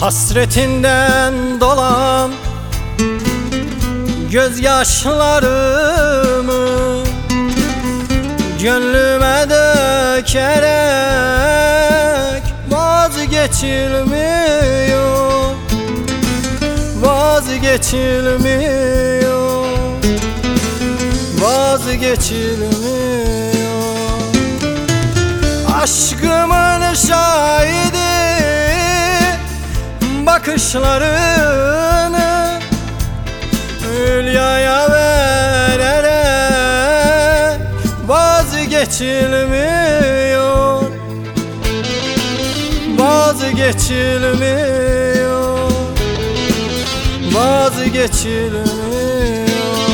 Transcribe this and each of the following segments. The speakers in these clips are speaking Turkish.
Hasretinden dolan gözyaşlarımı gönlüme dökerek vazgeçilmiyor, vazgeçilmiyor, vazgeçilmiyor. Aşkımın şahidi bakışlarını Hülya'ya vererek vazgeçilmiyor, vazgeçilmiyor, vazgeçilmiyor.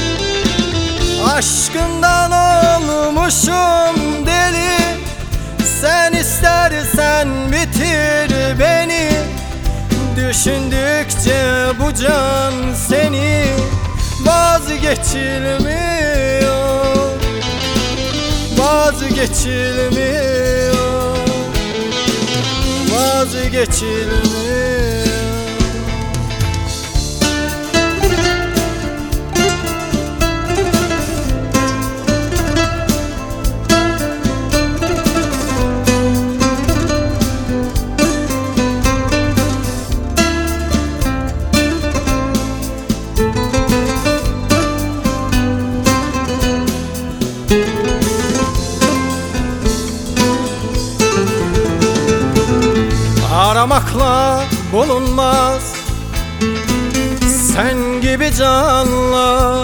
Aşkından olmuşum deli, sen istersen bitir beni. Düşündükçe bu can seni vazgeçilmiyor, vazgeçilmiyor, vazgeçilmiyor. Aramakla bulunmaz sen gibi canla,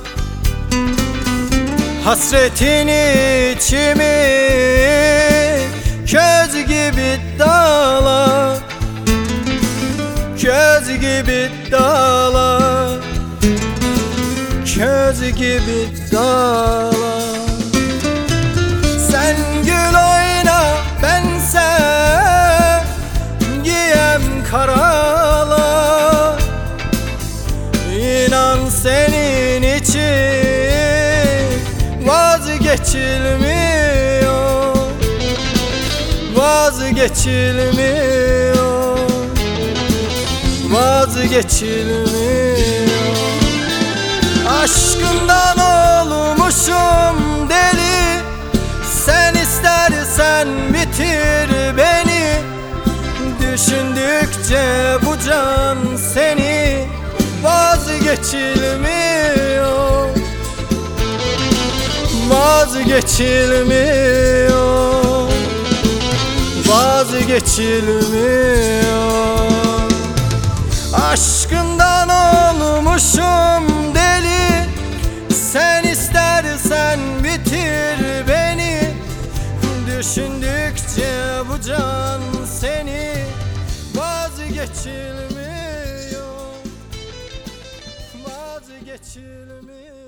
hasretin içimi köz gibi dağla, köz gibi dağla, köz gibi dağla. Sen gül oyna bense karala, İnan senin için vazgeçilmiyor, vazgeçilmiyor, vazgeçilmiyor. Aşkından olmuşum deli, sen istersen bitir beni. Düşündükçe bu can seni vazgeçilmiyor, vazgeçilmiyor, vazgeçilmiyor. Aşkından olmuşum deli, sen istersen bitir beni. Düşündükçe bu can seni vazgeçilmiyor, vazgeçilmiyor.